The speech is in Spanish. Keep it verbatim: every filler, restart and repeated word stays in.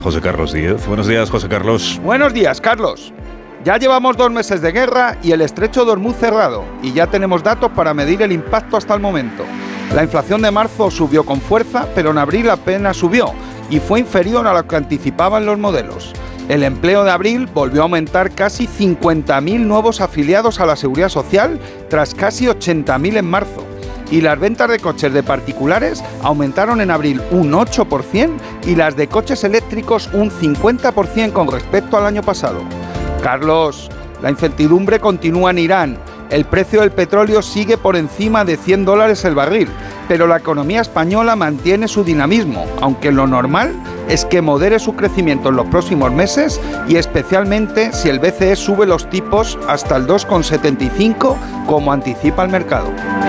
José Carlos Díez. Buenos días, José Carlos. Buenos días, Carlos. Ya llevamos dos meses de guerra y el estrecho de Hormuz cerrado, y ya tenemos datos para medir el impacto hasta el momento. La inflación de marzo subió con fuerza, pero en abril apenas subió y fue inferior a lo que anticipaban los modelos. El empleo de abril volvió a aumentar casi cincuenta mil nuevos afiliados a la Seguridad Social, tras casi ochenta mil en marzo. Y las ventas de coches de particulares aumentaron en abril un ocho por ciento y las de coches eléctricos un cincuenta por ciento con respecto al año pasado. Carlos, la incertidumbre continúa en Irán. El precio del petróleo sigue por encima de cien dólares el barril, pero la economía española mantiene su dinamismo, aunque lo normal es que modere su crecimiento en los próximos meses y especialmente si el B C E sube los tipos hasta el dos coma setenta y cinco como anticipa el mercado.